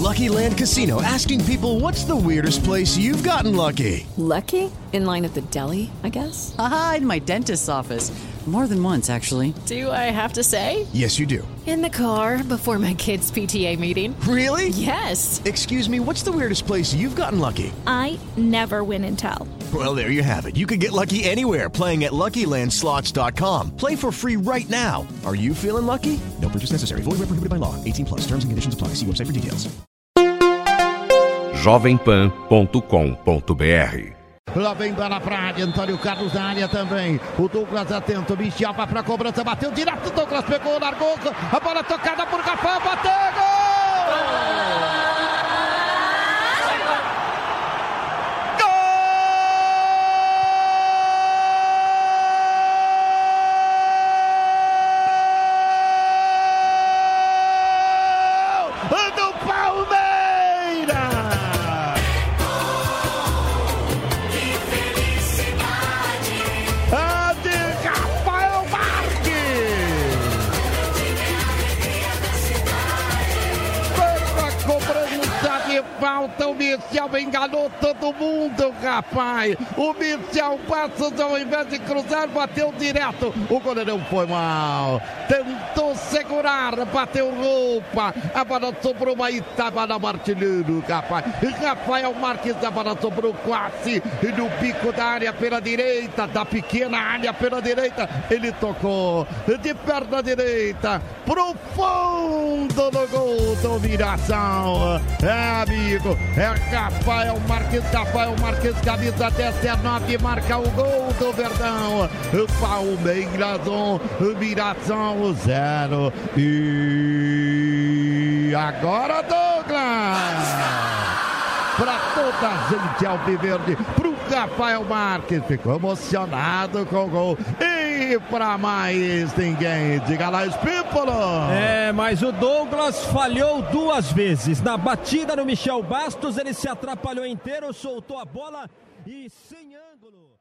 Lucky Land Casino, asking people, what's the weirdest place you've gotten lucky? Lucky? In line at the deli, I guess? Aha, in my dentist's office. More than once, actually. Do I have to say? Yes, you do. In the car before my kids' PTA meeting. Really? Yes. Excuse me, what's the weirdest place you've gotten lucky? I never win and tell. Well, there you have it. You can get lucky anywhere, playing at LuckyLandSlots.com. Play for free right now. Are you feeling lucky? No purchase necessary. Void where prohibited by law. 18+. Terms and conditions apply. See website for details. jovempan.com.br. Lá vem bola pra área, Antônio Carlos na área também. O Douglas atento, Michel vai pra cobrança, bateu direto, Douglas pegou, largou, a bola tocada por Rafael, bateu, gol! Falta, o Michel enganou todo mundo, rapaz. O Michel Bastos, ao invés de cruzar, bateu direto. O goleirão foi mal. Tentou segurar, bateu roupa. A bola sobrou, mas estava na Martilheiro, rapaz. Rafael Marques, a bola sobrou quase no pico da área pela direita, da pequena área pela direita. Ele tocou de perna direita pro fundo do gol do Miração. Amigo, é Rafael Marques, camisa 19, marca o gol do Verdão. Palmeiras 1, Miração 0. E agora Douglas! Para toda a gente alviverde, pro Rafael Marques, ficou emocionado com o gol. E para mais ninguém, diga lá, Espípolo. Mas o Douglas falhou duas vezes. Na batida no Michel Bastos, ele se atrapalhou inteiro, soltou a bola e sem ângulo.